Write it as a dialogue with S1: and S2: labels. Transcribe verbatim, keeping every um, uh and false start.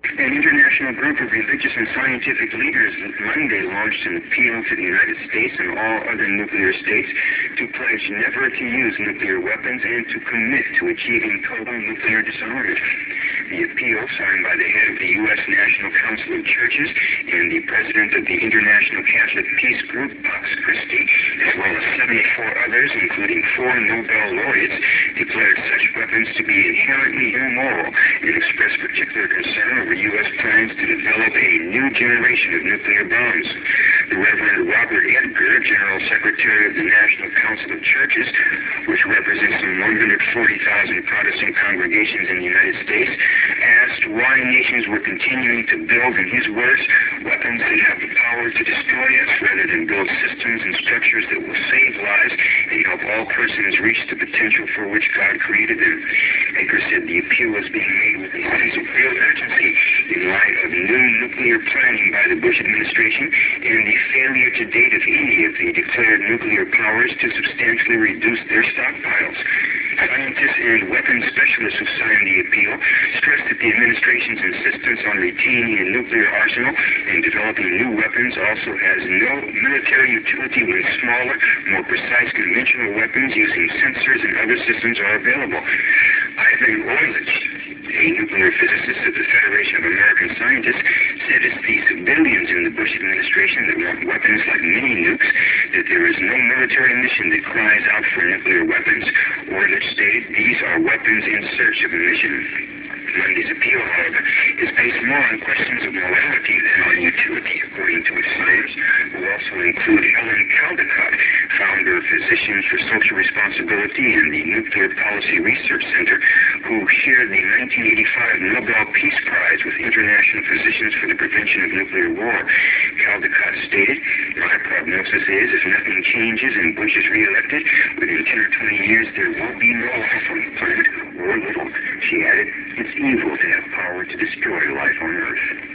S1: An international group of religious and scientific leaders Monday launched an appeal to the United States and all other nuclear states to pledge never to use nuclear weapons and to commit to achieving total nuclear disarmament. The appeal, signed by the head of the U S National Council of Churches and the president of the International Catholic Peace Group, Pax Christi, as well as seventy-four others, including four Nobel laureates, declared such weapons to be inherently immoral and expressed particular concern over U S plans to develop a new generation of nuclear bombs. The Reverend Robert Edgar, General Secretary of the National Council of Churches, which represents some one hundred forty thousand Protestant congregations in the United States, asked why nations were continuing to build, in his words, weapons that have the power to destroy us rather than build systems and structures that will save lives and help all persons reach the potential for which God created them. Edgar said the appeal was being made with a sense of real urgency in light of new nuclear planning by the Bush administration and the failure to date of any of the declared nuclear powers to substantially reduce their stockpiles. Scientists and weapons specialists who signed the appeal stressed that the administration's insistence on retaining a nuclear arsenal and developing new weapons also has no military utility when smaller, more precise conventional weapons using sensors and other systems are available. Ivan Orlich, a nuclear physicist of the Federation of American Scientists, said it's the civilians in the Bush administration that want weapons like mini nukes, that there is no military mission that cries out for nuclear weapons. Orlich stated these are weapons in search of a mission. Monday's appeal, however, is based more on questions of morality than on utility, according to its signers, who also include Helen Caldicott, founder of Physicians for Social Responsibility and the Nuclear Policy Research Center, who shared the nineteen eighty-five Nobel Peace Prize with International Physicians for the Prevention of Nuclear War. Caldicott stated, my prognosis is if nothing changes and Bush is reelected, within ten or twenty years there will be no life on the planet, or little. She added, it's evil to have power to destroy life on Earth.